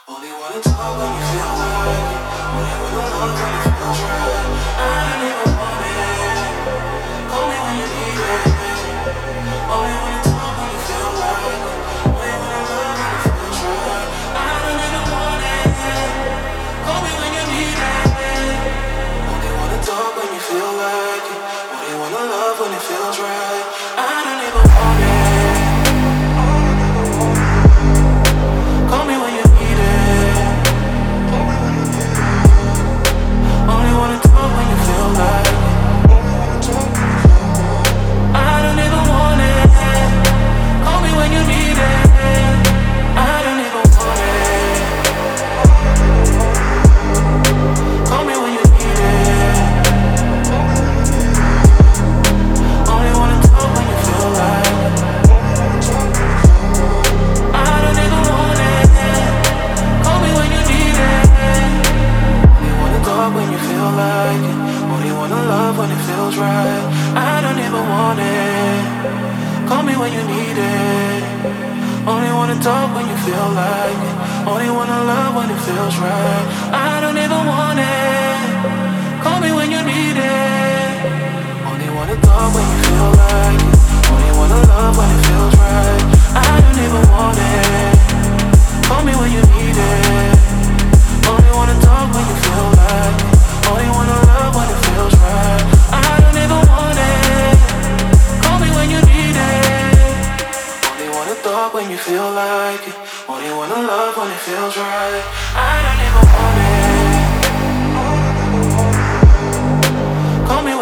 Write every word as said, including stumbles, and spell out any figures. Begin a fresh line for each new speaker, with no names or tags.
Only wanna talk when you feel like it. Only wanna love when it feels right. I don't even want it. Call me when you need it. Only wanna talk when you feel like it. Only wanna love when it feels right. I don't even want it. Call me when you need it. Only wanna talk when you feel like it. Only wanna love when it feels right. I don't even want it. Call me when you need it. Only wanna talk when you feel like it. I don't even want it. Call me when you need it. I don't even want it. Call me when you need it. Only wanna talk when you feel like it. I don't even want it. Call me when you need it. Only wanna talk when you feel like it. Only wanna love when it feels right. I don't even want it. Call me when you need it. Only wanna talk when you feel like it. Only wanna love when it feels right. I don't even want it. Call me when you need it. Only wanna talk when you feel like it. Only wanna love when it feels right. I don't even want it. Call me when you need it. Only wanna talk when you feel like it. Only wanna love when it feels right. I don't even want it. Call me when you need it. Only wanna talk when you feel like it. Only wanna love when it feels right. I don't even want it. Call me